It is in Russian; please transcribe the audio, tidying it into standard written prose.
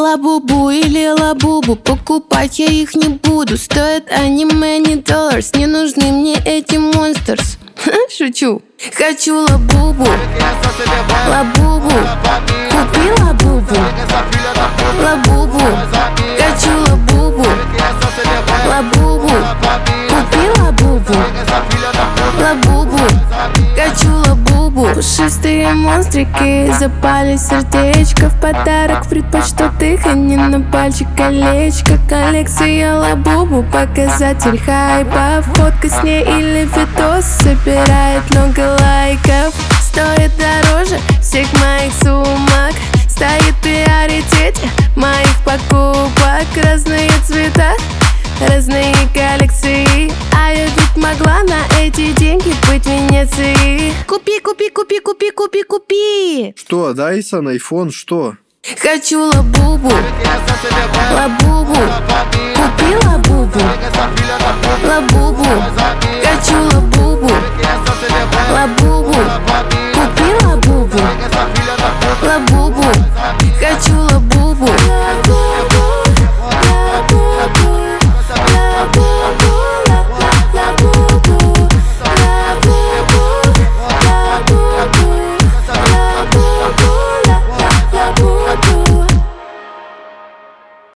Лабубу или лабубу, покупать я их не буду. Стоят они many dollars, не нужны мне эти monsters. Шучу. Хочу лабубу, лабубу, купи лабубу, лабубу. Хочу лабубу, лабубу, купи лабубу, лабубу. Хочу лабубу. Пушистые монстрики запали сердечко. В подарок предпочту тыканье на пальчик колечко. Коллекция лабубу, показатель хайпа. Фотка с ней или видос собирает много лайков. Стоит дороже всех моих сумок. Стоит в приоритете моих покупок. Разные цвета, разные коллекции. А я ведь могла на эти деньги быть в Венеции. Купи, купи, купи, купи, купи, купи. Что, Dyson, iPhone, что? Хочу лабубу, лабубу, купи лабубу, лабубу. Хочу